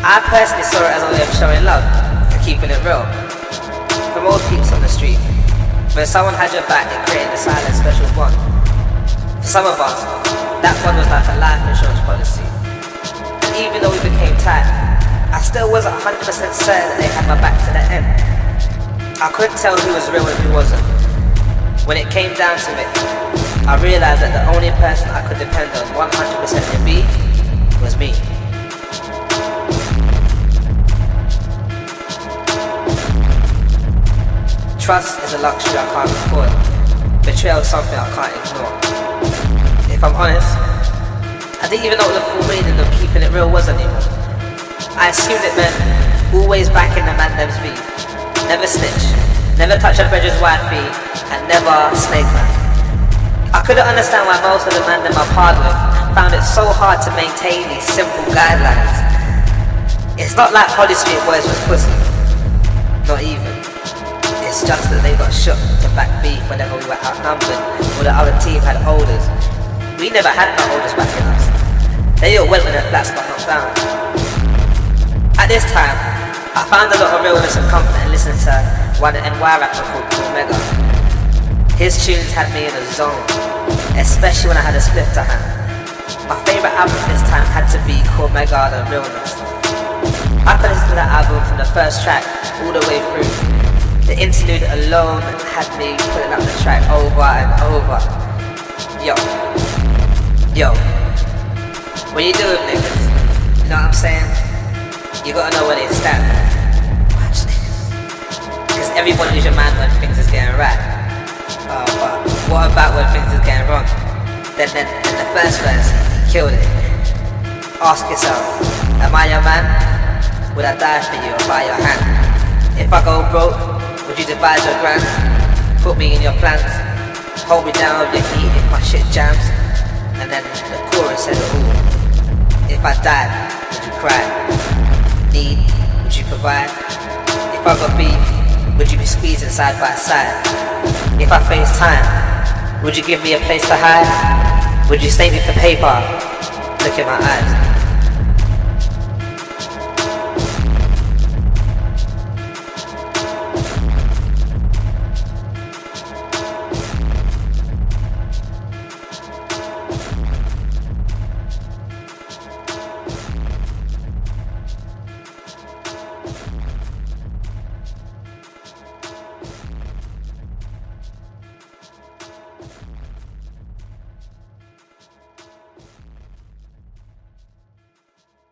I personally saw it as a way of showing love and keeping it real. For most peeps on the street, when someone had your back, it created a silent special bond. For some of us, that bond was like a life insurance policy. And even though we became tight, I still wasn't 100% certain that they had my back to the end. I couldn't tell who was real and who wasn't. When it came down to it, I realized that the only person I could depend on 100% to be was me. Trust is a luxury I can't afford. Betrayal is something I can't ignore. If I'm honest, I didn't even know what the full meaning of keeping it real was anymore. I assumed it meant always backing the man them's beef. Never snitch, never touch a brother's wifey, and never snake man. I couldn't understand why most of the men that I parted with found it so hard to maintain these simple guidelines. It's not like Holly Street boys was pussy. Not even. It's just that they got shook to back beef whenever we were outnumbered or the other team had holders. We never had no holders backing us. They all went when their flats got knocked down. At this time, I found a lot of realness and comfort in listening to one NY rapper called Cormega. His tunes had me in a zone, especially when I had a spliff to hand. My favourite album this time had to be Cormega The Realness. I could listen to that album from the first track all the way through. The interlude alone had me putting up the track over and over. Yo, when you do it, niggas, you know what I'm saying? You gotta know where they stand. Watch niggas. Because everyone is your man when things is getting right. But what about when things is getting wrong? Then in the first verse, he killed it. Ask yourself, am I your man? Would I die for you or buy your hand? If I go broke, would you divide your grand? Put me in your plans. Hold me down with your heat if my shit jams. And then the chorus said it all. If I died, would you cry? Need, would you provide? If I got beef, would you be squeezing side by side? If I face time, would you give me a place to hide? Would you stake me for paper? Look in my eyes.